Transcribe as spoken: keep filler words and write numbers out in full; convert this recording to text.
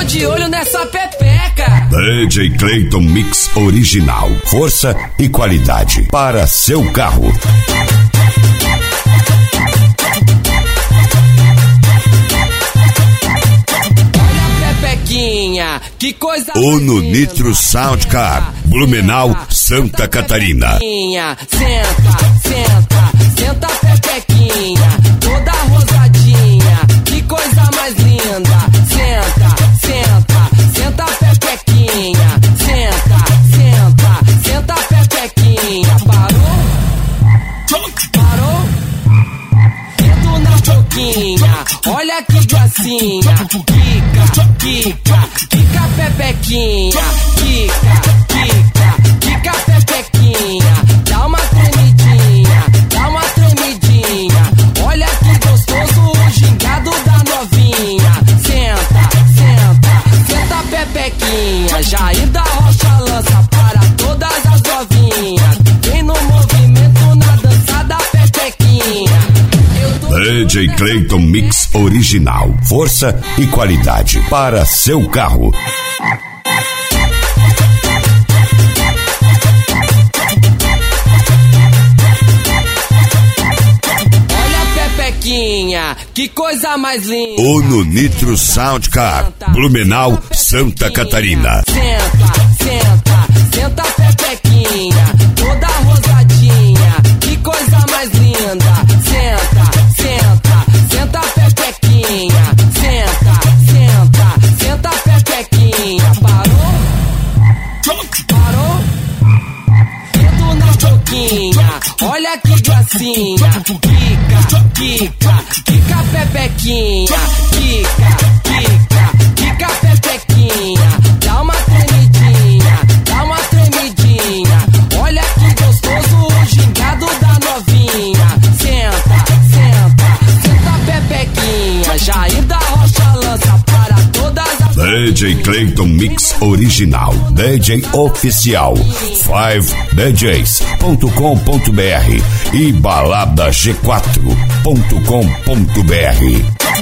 de olho nessa pepeca. D J Clayton Mix original. Força e qualidade para seu carro. Que coisa Uno Nitro Sound Car, Blumenau, Santa Catarina. Senta, senta, senta pepequinha, toda rosadinha. Que coisa mais linda. Senta, senta, senta pepequinha. Senta, senta, senta pepequinha. Parou? Parou? Dedo na boquinha, olha que gracinha. Quica, quica, quica pepequinha. Quica, quica, quica pepequinha. Dá uma tremidinha, dá uma tremidinha. Olha que gostoso o gingado da novinha. Senta, senta, senta pepequinha. Jair da Rocha lança para todas as novinhas. Vem no movimento na dança da pepequinha. D J Clayton Mix original. Força e qualidade para seu carro. Olha a pepequinha, que coisa mais linda. Uno Nitro Sound Car, Blumenau, Santa Catarina. Senta, senta, senta pepequinha, toda rosadinha. Que coisa mais linda. Senta, senta, senta pepequinha. Senta, senta, senta pepequinha. Parou? Parou? Dedo na boquinha, olha que gracinha. Quica, quica, quica pepequinha. Quica, quica, quica pepequinha. Dá uma tremidinha, dá uma tremidinha. Olha que gostoso o gingado da novinha. Senta, senta, senta pepequinha. Jair da Rocha lança para todas as D J Clayton Mix original. D J oficial. five d js ponto com ponto b r e balada g quatro ponto com ponto b r.